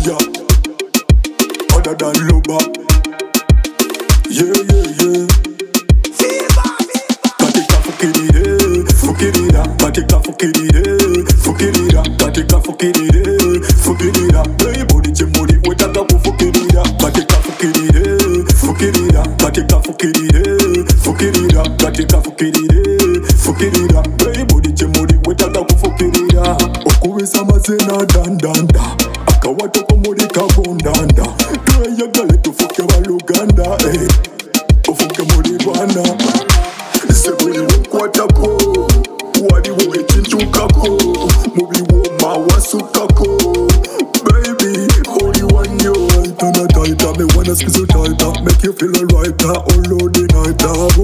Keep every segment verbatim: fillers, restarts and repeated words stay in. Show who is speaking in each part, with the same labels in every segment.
Speaker 1: ya. Other than loba. Yeah, yeah, yeah. Katika fukirire, fukirira. Katika fukirire, fukirira. Katika fukirire, fukirira. Hey, body chemori, wetaka kufukirira. Katika fukirire, fukirira. Katika fukirire, fukirira. Katika fukirire, fukirira. Hey, body chemori, wetaka kufukirira. Okuwesa mazena dandanda. Akawato komulika kondanda. Tweyagale tufuke baluganda. Hey, ufuke muri Rwanda. Sebuli nkwatako, waliwo ekintukako, mubiwo mawasukako. Baby, holy one yo, tighter and tighter, me wanna squeeze you tighter, make you feel alright, all of the night.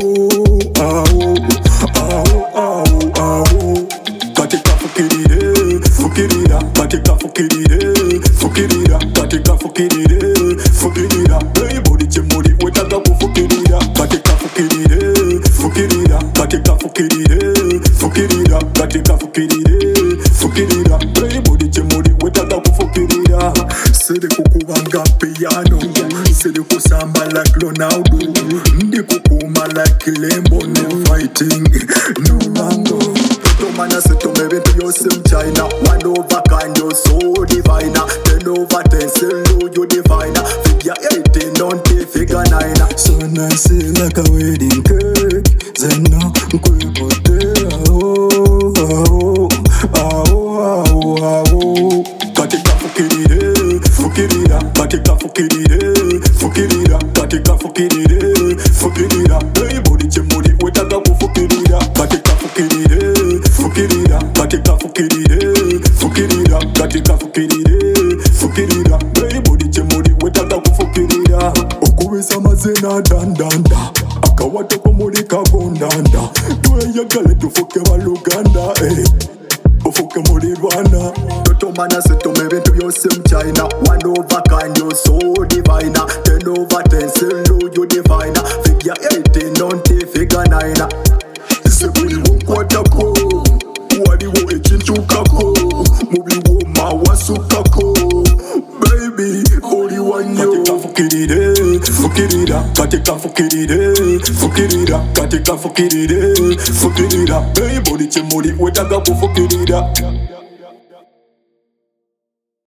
Speaker 1: Ah oh, ah oh, ah oh, ah oh. Katika fukirire, fukirira, katika fukirire, fukirira, katika fukirire, fukirira. Hey, body chemori, wetaka kufukirira, katika fukirire, fukirira, katika fukirire, fukirira, katika fukirire, fukirira. Hey, body chemori, wetaka kufukirira. Sede kukubanga piano, sede kusamba like Ronaldo, ndi kukuma like Lembo, no fighting, no mango. Tomana se tome bintu yose mchina, one over kind, you're so divine. Ten over ten, still you divine. Figure eighteen, don't take figure nine. So nice like a wedding cake. Zeno nkwepote, oh, oh, oh, oh, oh. Katika fukirire, fukirira, katika fukirire, fukirira, katika fukirire, fukirira. Hey, body chemori, wetaka kufukirira, katika fukirire, fukirira, katika fukirire, fukirira, katika fukirire, fukirira. Hey, body chemori, wetaka kufukirira. Okuwesa mazena dandanda. Akawato komulika kondanda. Tweyagale tufuke baluganda. Hey, ufuke muri Rwanda. Totomana se tome bintu byose mchina, one over kind, you're so divine. Ten over ten, still you divine. Figure eighteen, don't take figure nine. Sebuli nkwatako, waliwo ekintukako, mubiwo mawasukako. Baby, holy one yo. Katika fukirire, fukirira, katika fukirire, fukirira, katika fukirire, fukirira. Hey, body chemori, wetaka kufukirira.